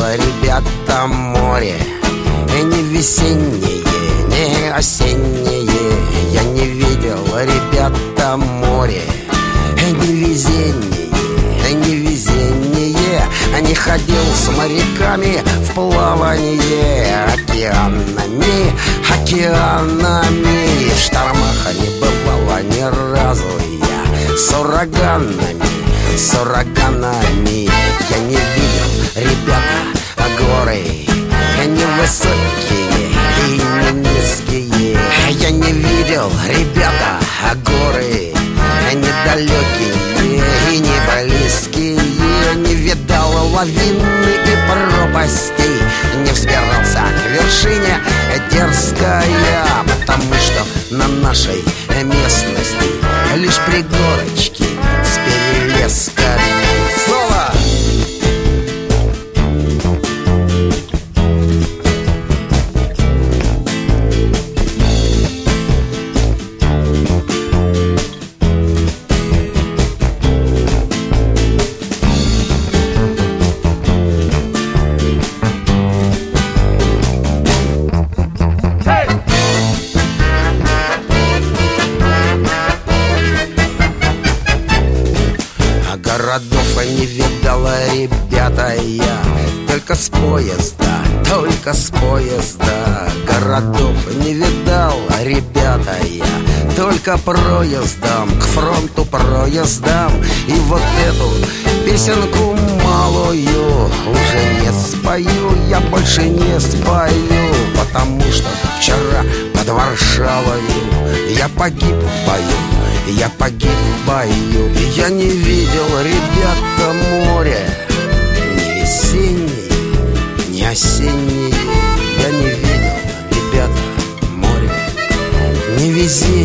ребята, море. Не весеннее, не осеннее. Я не видел, ребята, море. Не везение, не везение. Не ходил с моряками в плавание океанами, океанами. В штормах не бывало ни разу я. С ураганами, с ураганами. Я не видел, ребята, горы. Не высокие и не низкие. Я не видел, ребята, горы. Не далекие и не близкие. Не видал лавины и пропастей. Не взбирался к вершине дерзкая, потому что на нашей местности лишь пригорочки с перелесками. Снова! Городов не видала, ребята, я. Только с поезда, только с поезда. Городов не видал, ребята, я. Только проездом, к фронту проездом. И вот эту песенку малую уже не спою. Я больше не спою, потому что вчера под Варшавою я погиб в бою. Я погиб в бою. И я не видел, ребята, море. Ни весеннее, ни осеннее. Я не видел, ребята, море. Ни везение.